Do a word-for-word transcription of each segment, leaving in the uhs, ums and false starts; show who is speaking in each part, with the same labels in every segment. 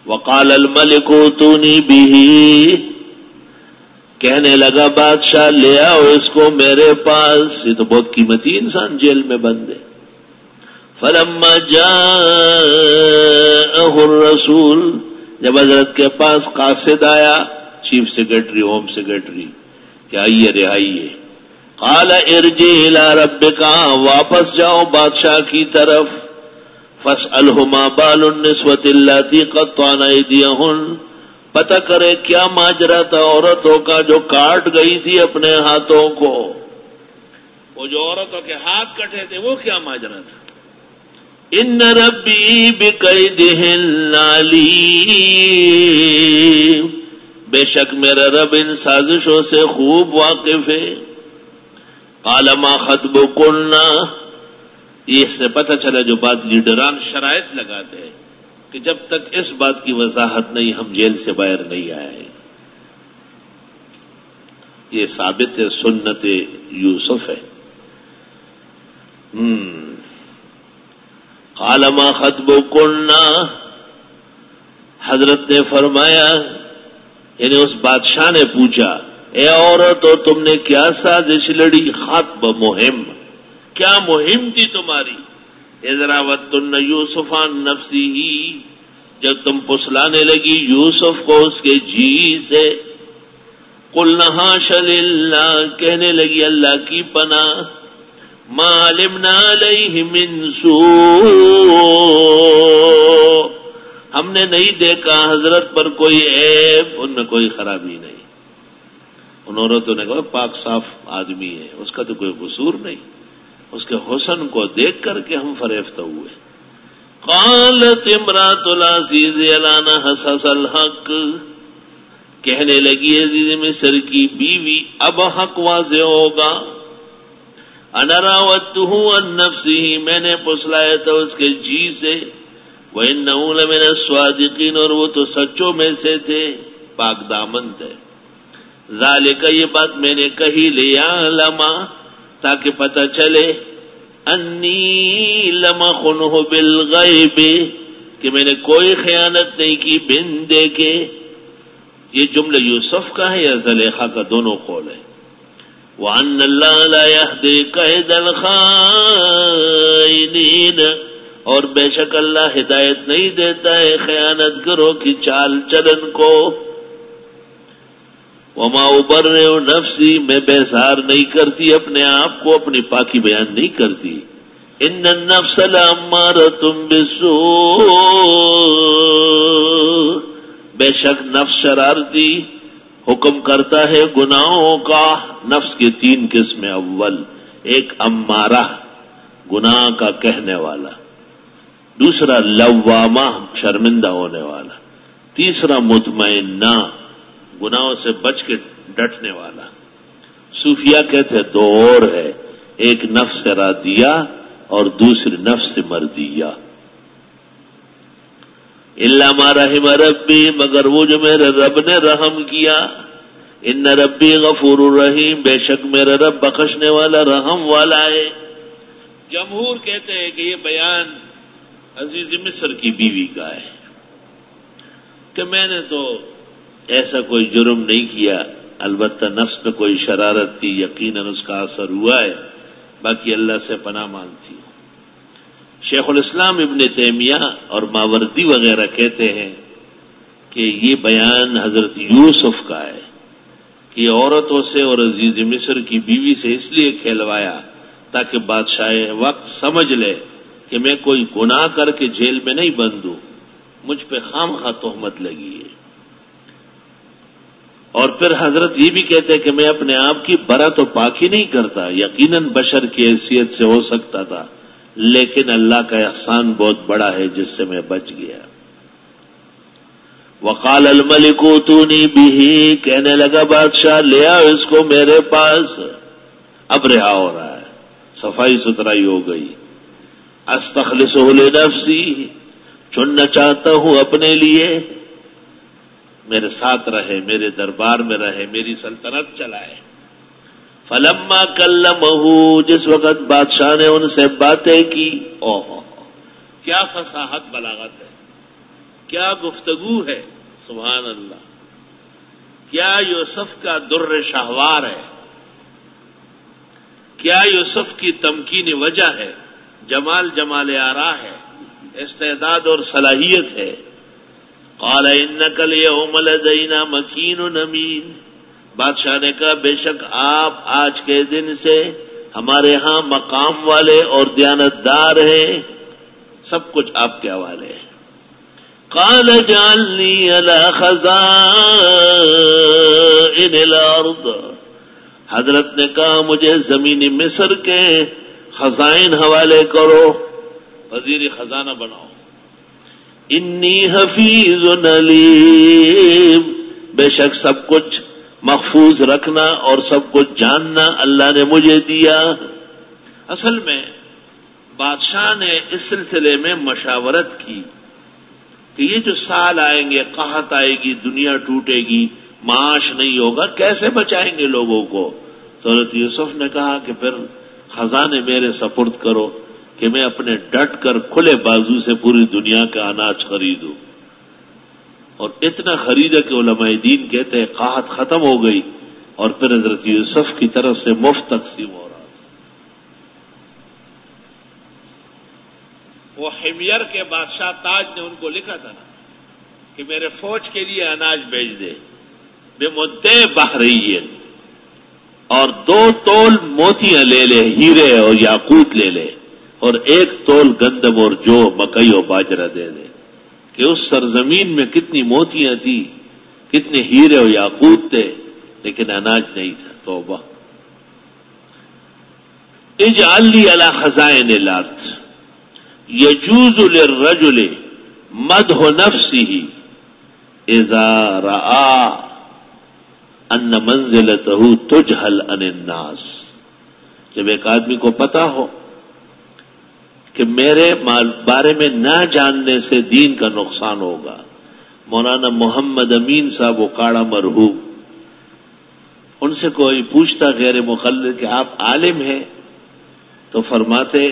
Speaker 1: وقال الملک ائتونی بہ، کہنے لگا بادشاہ لے آؤ اس کو میرے پاس، یہ تو بہت قیمتی انسان جیل میں بند ہے۔ فلما جاءہ الرسول، جب حضرت کے پاس قاصد آیا، چیف سیکرٹری، ہوم سیکرٹری، کہ آئیے رہائیے، قال ارجع الی ربک، واپس جاؤ بادشاہ کی طرف، فاسألہ ما بال النسوۃ اللاتی قطعن ایدیہن، پتہ کرے کیا ماجرا تھا عورتوں کا جو کاٹ گئی تھی اپنے ہاتھوں کو، وہ جو عورتوں کے ہاتھ کٹے تھے وہ کیا ماجرا تھا؟ ان ربی بکیدہن علیم، بے شک میرا رب ان سازشوں سے خوب واقف ہے۔ قال ما خطبکن، اس سے پتہ چلا جو بات لیڈران شرائط لگاتے ہیں کہ جب تک اس بات کی وضاحت نہیں ہم جیل سے باہر نہیں آئے۔ یہ ثابت ہے، سنت یوسف ہے۔ قال ما خطبکن، حضرت نے فرمایا، یعنی اس بادشاہ نے پوچھا، اے عورتو تم نے کیا سازش لڑی؟ خطب مہم، کیا مہم تھی تمہاری؟ اذ راوتن یوسف عن نفسہ، جب تم پسلانے لگی یوسف کو اس کے جی سے، قلنا حاش للہ، کہنے لگی اللہ کی پناہ، ما علمنا علیہ من سوء، ہم نے نہیں دیکھا حضرت پر کوئی عیب، ان میں کوئی خرابی نہیں۔ ان عورتوں نے کہا پاک صاف آدمی ہے، اس کا تو کوئی قصور نہیں، اس کے حسن کو دیکھ کر کے ہم فریفتہ ہوئے۔ قالت امرأۃ العزیز الان حصص الحق، کہنے لگی عزیز مصر کی بیوی اب حق واضح ہوگا، انا راودتہ عن نفسہ، میں نے پسلایا تھا اس کے جی سے، وانہ لمن الصادقین، اور وہ تو سچوں میں سے تھے، پاک دامن تھے۔ ذالک، یہ بات میں نے کہی، لیعلم، تاکہ پتہ چلے، انی لم اخنہ بالغیب، کہ میں نے کوئی خیانت نہیں کی بن دیکھے۔ یہ جملہ یوسف کا ہے یا زلیخا کا؟ دونوں قول ہے۔ وَأَنَّ اللَّهَ لَا يَهْدِي كَيْدَ الْخَائِنِينَ، اور بے شک اللہ ہدایت نہیں دیتا ہے خیانت گروں کی چال چلن کو۔ وَمَا أُبَرِّئُ نَفْسِي، میں بیزار نہیں کرتی اپنے آپ کو، اپنی پاکی بیان نہیں کرتی۔ إِنَّ النَّفْسَ لَأَمَّارَةٌ بِالسُّوءِ، بے شک نفس شرارتی حکم کرتا ہے گناہوں کا۔ نفس کی تین قسمیں، اول ایک امارہ، گناہ کا کہنے والا، دوسرا لوامہ، شرمندہ ہونے والا، تیسرا مطمئنہ، گناہوں سے بچ کے ڈٹنے والا۔ صوفیہ کہتے دو اور ہے، ایک نفس راضیہ اور دوسری نفس مردیہ۔ الا ما رحم ربی، مگر وہ جو میرے رب نے رحم کیا۔ ان ربی غفور الرحیم، بے شک میرا رب بخشنے والا رحم والا ہے۔ جمہور کہتے ہیں کہ یہ بیان عزیز مصر کی بیوی کا ہے کہ میں نے تو ایسا کوئی جرم نہیں کیا، البتہ نفس پہ کوئی شرارت تھی، یقیناً اس کا اثر ہوا ہے، باقی اللہ سے پناہ مانگتی ہوں۔ شیخ الاسلام ابن تیمیہ اور ماوردی وغیرہ کہتے ہیں کہ یہ بیان حضرت یوسف کا ہے کہ عورتوں سے اور عزیز مصر کی بیوی سے اس لیے کھلوایا تاکہ بادشاہ وقت سمجھ لے کہ میں کوئی گناہ کر کے جیل میں نہیں بند ہوں، مجھ پہ خام خواہ تہمت لگی ہے۔ اور پھر حضرت یہ بھی کہتے ہیں کہ میں اپنے آپ کی برا تو پاکی نہیں کرتا، یقیناً بشر کی حیثیت سے ہو سکتا تھا، لیکن اللہ کا احسان بہت بڑا ہے جس سے میں بچ گیا۔ وقال الملک ائتونی بہ، کہنے لگا بادشاہ لے آؤ اس کو میرے پاس۔ اب رہا ہو رہا ہے، صفائی ستھرائی ہو گئی۔ استخلصہ لنفسی، چننا چاہتا ہوں اپنے لیے، میرے ساتھ رہے، میرے دربار میں رہے، میری سلطنت چلائے۔ فلما کلمہ، جس وقت بادشاہ نے ان سے باتیں کی، اوہ کیا فصاحت بلاغت ہے، کیا گفتگو ہے، سبحان اللہ، کیا یوسف کا در شہوار ہے، کیا یوسف کی تمکین وجہ ہے، جمال جمال آرا ہے، استعداد اور صلاحیت ہے. قال انک الیوم لدینا مکین امین، بادشاہ نے کہا بے شک آپ آج کے دن سے ہمارے ہاں مقام والے اور دیانتدار ہیں، سب کچھ آپ کے حوالے ہے. قال اجعلنی علی خزائن الارض، حضرت نے کہا مجھے زمین مصر کے خزائن حوالے کرو، وزیر خزانہ بناؤ. انی حفیظ علیم، بے شک سب کچھ محفوظ رکھنا اور سب کچھ جاننا اللہ نے مجھے دیا. اصل میں بادشاہ نے اس سلسلے میں مشاورت کی کہ یہ جو سال آئیں گے، قحط آئے گی، دنیا ٹوٹے گی، معاش نہیں ہوگا، کیسے بچائیں گے لوگوں کو؟ تو حضرت یوسف نے کہا کہ پھر خزانے میرے سپرد کرو کہ میں اپنے ڈٹ کر کھلے بازو سے پوری دنیا کا اناج خریدوں. اور اتنا خریدا کہ علماء دین کہتے ہیں قحط ختم ہو گئی اور پھر حضرت یوسف کی طرف سے مفت تقسیم ہو رہا تھا. وہ حمیر کے بادشاہ تاج نے ان کو لکھا تھا نا کہ میرے فوج کے لیے اناج بھیج دے، بے مدے بحرین، اور دو تول موتیاں لے لے، ہیرے اور یاقوت لے لے، اور ایک تول گندم اور جو مکئی اور باجرہ دے دے. کہ اس سرزمین میں کتنی موتیاں تھی، کتنے ہیرے اور یاقوت تھے، لیکن اناج نہیں تھا. توبہ. اجعل لی علی خزائن الارض یجوز للرجل مدح نفسه اذا رأى ان منزلته تجهل عن الناس. جب ایک آدمی کو پتا ہو کہ میرے بارے میں نہ جاننے سے دین کا نقصان ہوگا. مولانا محمد امین صاحب وہ کاڑا مرحوم، ان سے کوئی پوچھتا غیر مخلد کہ آپ عالم ہیں، تو فرماتے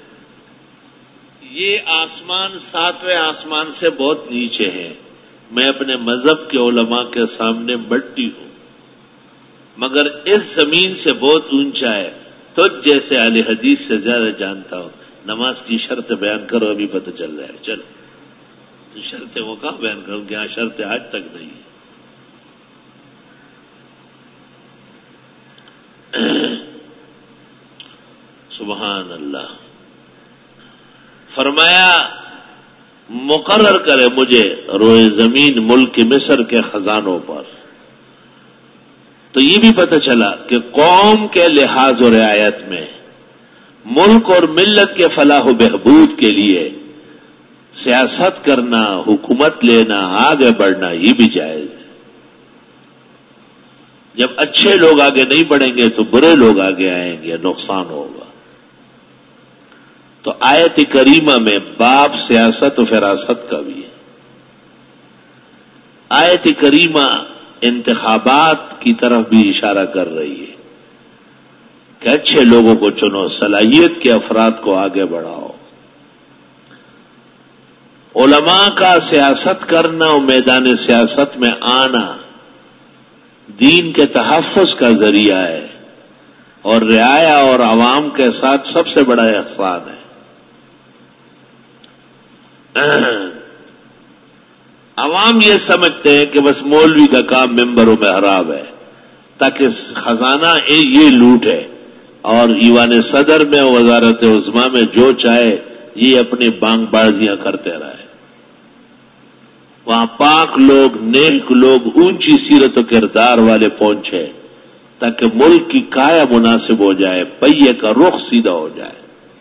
Speaker 1: یہ آسمان ساتویں آسمان سے بہت نیچے ہے، میں اپنے مذہب کے علماء کے سامنے مٹی ہوں، مگر اس زمین سے بہت اونچا ہے، تجھ جیسے اہل حدیث سے زیادہ جانتا ہوں. نماز کی شرط بیان کرو، ابھی پتہ چل رہا ہے. چلو شرطیں وہ کہاں بیان کروں کہ یہاں شرطیں آج تک نہیں ہیں. سبحان اللہ. فرمایا مقرر کرے مجھے روئے زمین ملک مصر کے خزانوں پر. تو یہ بھی پتہ چلا کہ قوم کے لحاظ و رعایت میں ملک اور ملت کے فلاح و بہبود کے لیے سیاست کرنا، حکومت لینا، آگے بڑھنا یہ بھی جائز ہے. جب اچھے لوگ آگے نہیں بڑھیں گے تو برے لوگ آگے آئیں گے، نقصان ہوگا. تو آیت کریمہ میں باب سیاست و فراست کا بھی ہے. آیت کریمہ انتخابات کی طرف بھی اشارہ کر رہی ہے کہ اچھے لوگوں کو چنو، صلاحیت کے افراد کو آگے بڑھاؤ. علماء کا سیاست کرنا اور میدان سیاست میں آنا دین کے تحفظ کا ذریعہ ہے اور رعایا اور عوام کے ساتھ سب سے بڑا احسان ہے. عوام یہ سمجھتے ہیں کہ بس مولوی کا کام ممبر و محراب ہے تاکہ خزانہ یہ لوٹ ہے، اور ایوان صدر میں وزارت عظمیٰ میں جو چاہے یہ اپنی بانگ بازیاں کرتے رہے. وہاں پاک لوگ، نیک لوگ، اونچی سیرت و کردار والے پہنچے تاکہ ملک کی کایا مناسب ہو جائے، پہیے کا رخ سیدھا ہو جائے.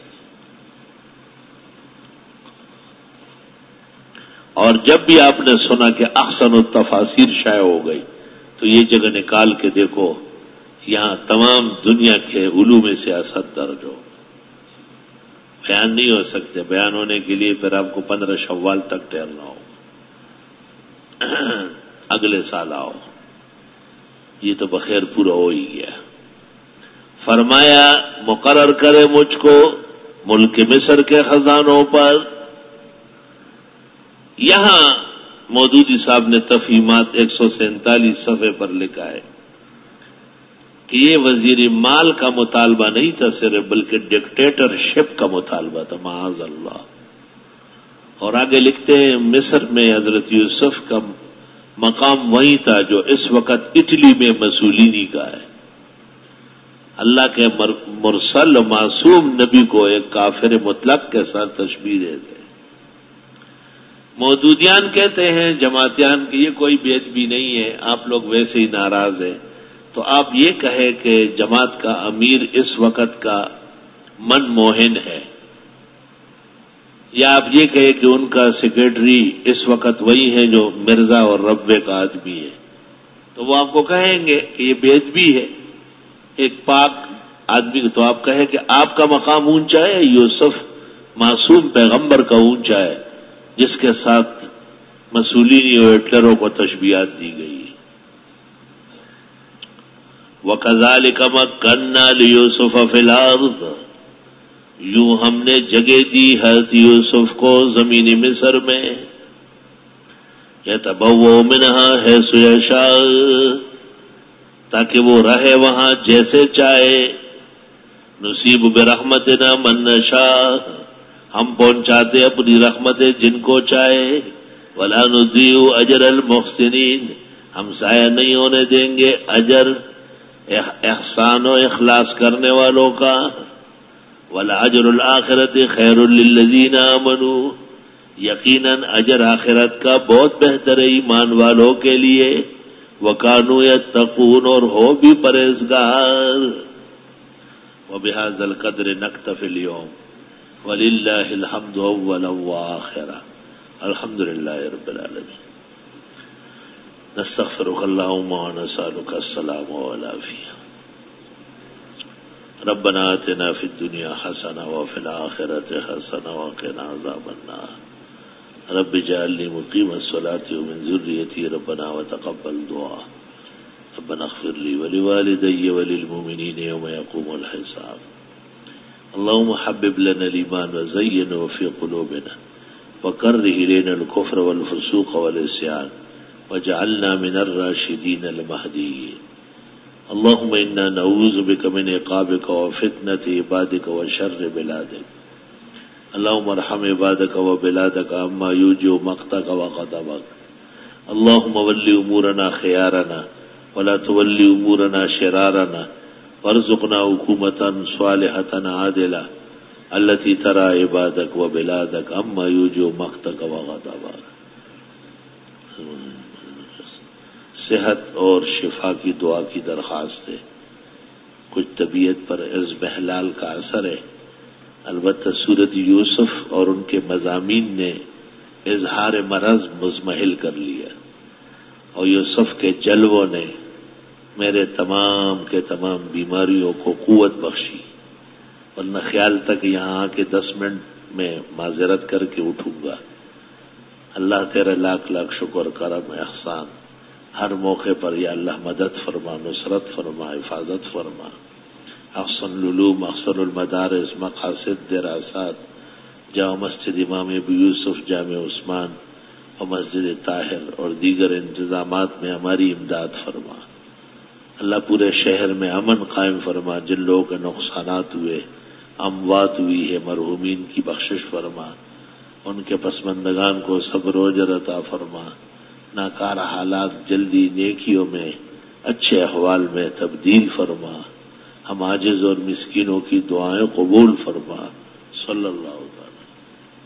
Speaker 1: اور جب بھی آپ نے سنا کہ احسن التفاسیر شائع ہو گئی تو یہ جگہ نکال کے دیکھو، یہاں تمام دنیا کے علوم سیاست درج ہو. بیان نہیں ہو سکتے، بیان ہونے کے لیے پھر آپ کو پندرہ شوال تک ٹھہرنا ہو، اگلے سال آؤ. یہ تو بخیر پورا ہو ہی گیا. فرمایا مقرر کرے مجھ کو ملک مصر کے خزانوں پر. یہاں مودودی صاحب نے تفہیمات ایک سو سینتالیس صفحے پر لکھا ہے کہ یہ وزیر مال کا مطالبہ نہیں تھا صرف، بلکہ ڈکٹیٹر شپ کا مطالبہ تھا، معاذ اللہ۔ اور آگے لکھتے ہیں مصر میں حضرت یوسف کا مقام وہی تھا جو اس وقت اٹلی میں مسولینی کا ہے۔ اللہ کے مرسل و معصوم نبی کو ایک کافر مطلق کے ساتھ تشبیہ دے دے۔ مودودیان کہتے ہیں جماعتیان کہ یہ کوئی بے ادبی نہیں ہے، آپ لوگ ویسے ہی ناراض ہیں، تو آپ یہ کہیں کہ جماعت کا امیر اس وقت کا من موہن ہے، یا آپ یہ کہیں کہ ان کا سیکرٹری اس وقت وہی ہے جو مرزا اور ربے کا آدمی ہے، تو وہ آپ کو کہیں گے کہ یہ بے ادبی ہے ایک پاک آدمی کو۔ تو آپ کہیں کہ آپ کا مقام اونچا ہے، یوسف معصوم پیغمبر کا اونچا ہے جس کے ساتھ مسولینی اور ہٹلروں کو تشبیہات دی گئی۔ وَكَذَلِكَ مَكَّنَّا لِيُوسُفَ فِي الْأَرْضِ، یوں ہم نے جگہ دی حضرت یوسف کو زمین مصر میں، يَتَبَوَّأُ مِنْهَا حَيْثُ يَشَاءُ، تاکہ وہ رہے وہاں جیسے چاہے۔ نصیب برحمتنا من نشاء، ہم پہنچاتے اپنی رحمتیں جن کو چاہے۔ ولا نضيع اجر المحسنین، ہم ضائع نہیں ہونے دیں گے اجر احسان و اخلاص کرنے والوں کا۔ ولا اجر الآخرت خیر للذین آمنوا، یقیناً اجر آخرت کا بہت بہتر ہے ایمان والوں کے لیے۔ وَكَانُوا يَتَّقُونَ، اور ہو بھی پرہیزگار۔ وَبِهَذَا الْقَدْرِ نَكْتَفِي الْيَوْمَ وَلِلَّهِ الْحَمْدُ أَوَّلًا وَآخِرًا۔ الحمد للہ رب العالمین۔ نستغفرک اللہم ونسألک السلام والعافیہ۔ ربنا آتنا فی الدنیا حسنہ وفی الآخرۃ حسنہ وقنا عذاب النار۔ رب اجعلنی مقیم الصلاۃ ومن ذریتی ربنا وتقبل دعاء۔ ربنا اغفر لی ولوالدی وللمؤمنین یوم یقوم الحساب۔ اللهم حبب لنا الایمان وزینه فی قلوبنا وکرہ الینا الکفر والفسوق والعصیان واجعلنا من الراشدین المہدیین۔ اللهم انا نعوذ بک من عقابک وفتنة عبادک وشر بلادک۔ اللهم ارحم عبادك وبلادك عما يوجب مقتك وغضبك۔ اللهم ول امورنا خيارنا ولا تول امورنا شرارنا، وارزقنا حكومة صالحة عادلة التي ترى عبادك وبلادك عما يوجب مقتك وغضبك۔ صحت اور شفا کی دعا کی درخواست ہے۔ کچھ طبیعت پر اضمحلال کا اثر ہے، البتہ سورت یوسف اور ان کے مضامین نے اظہار مرض مزمحل کر لیا، اور یوسف کے جلووں نے میرے تمام کے تمام بیماریوں کو قوت بخشی، ورنہ خیال تھا کہ یہاں آ کے دس منٹ میں معذرت کر کے اٹھوں گا۔ اللہ تیرا لاکھ لاکھ شکر کرم احسان، ہر موقع پر یا اللہ مدد فرما، نصرت فرما، حفاظت فرما۔ احسن العلوم، احسن المدارس، مقاصد دراسات، جامع مسجد امام ابو یوسف، جامع عثمان اور مسجد طاہر اور دیگر انتظامات میں ہماری امداد فرما۔ اللہ پورے شہر میں امن قائم فرما، جن لوگوں کے نقصانات ہوئے، اموات ہوئی ہے، مرحومین کی بخشش فرما، ان کے پسماندگان کو صبر و اجر عطا فرما، ناکارہ حالات جلدی نیکیوں میں، اچھے احوال میں تبدیل فرما، ہم عاجز اور مسکینوں کی دعائیں قبول فرما۔ صلی اللہ تعالی